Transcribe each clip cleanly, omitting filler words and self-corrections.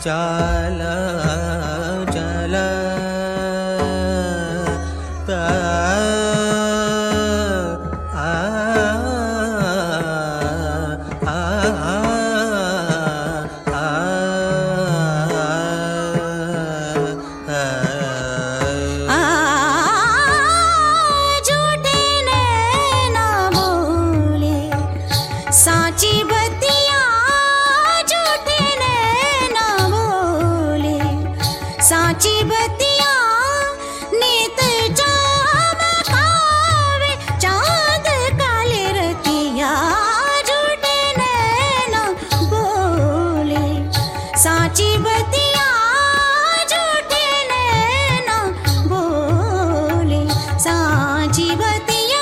चल चल ता आ आ झूठे नैना बोले साची बतिया झूठे नैना बोले साची बतिया नीत चमकावे चांद काले रतिया झूठे नैना बोले साची बतिया झूठे नैना बोले साची बतिया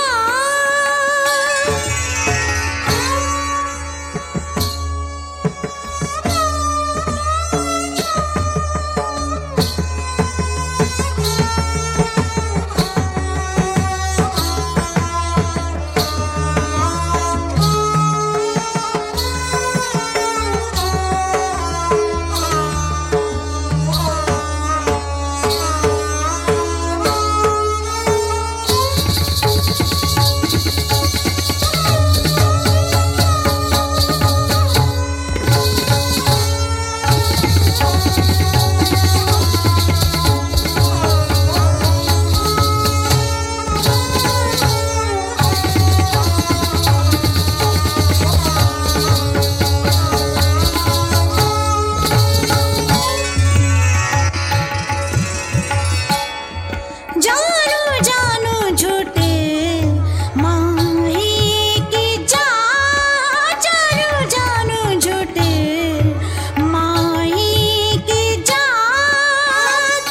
जानू जानू झूठे माही की जात जानू जानू झूठे माही की जात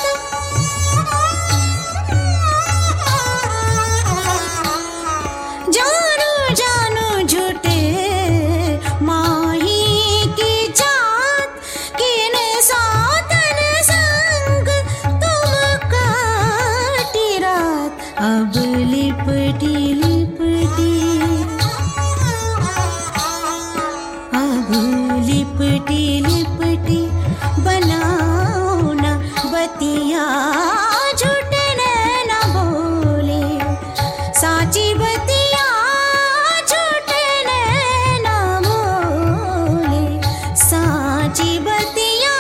जानू जानू झूठे माही की जात किन सातन संग तुम काटी रात अब लिपटी लिपटी अब लिपटी लिपटी बनाओ ना बतिया झूठे नैना बोले साची बतिया झूठे नैना बोले साची बतिया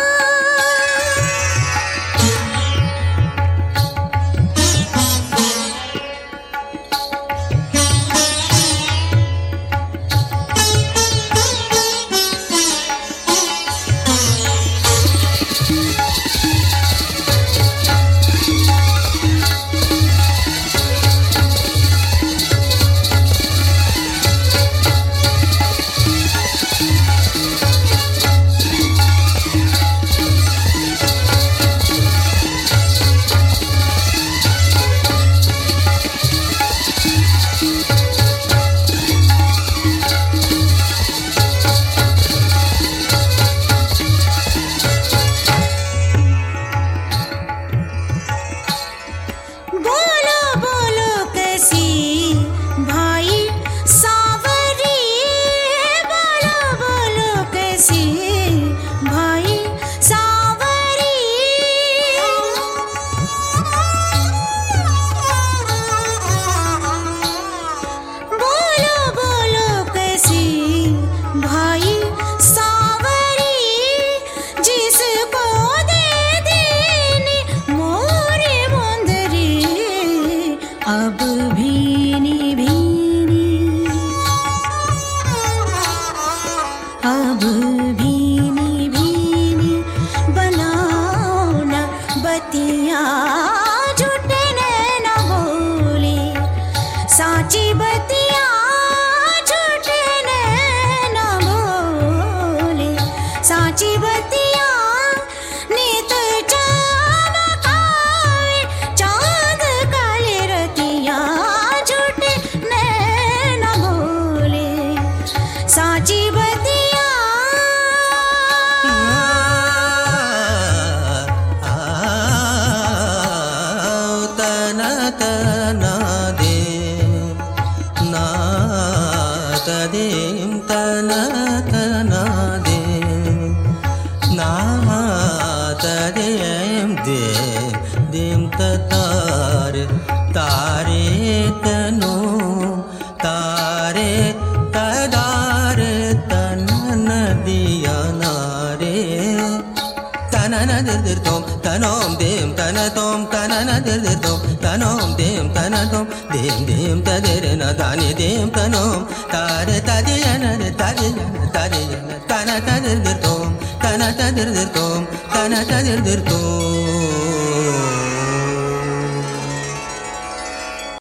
बोलो बोलो कैसी भाई सावरी बोलो बोलो कैसी भाई सावरी बोलो बोलो कैसी भाई सावरी जिसको दे देनी मोरे मुंदरी अब भीनी भीनी अब भीनी भीनी बनाओ ना बतिया झूठे नैना बोले साची बतिया झूठे नैना बोले साची बतिया नीत चमकावे चांद काले रतिया झूठे नैना बोले साची बतिया आ dim ta tare tare tano tare tadare tanana diya nare tanana dir tom tanom dim tanatom tanana dir tom tanom dim tanatom dim dim tadere na dani dim tanom tare tadiyana tadiyana tadiyana tanata dir tom tanata dir tom tanata dir tom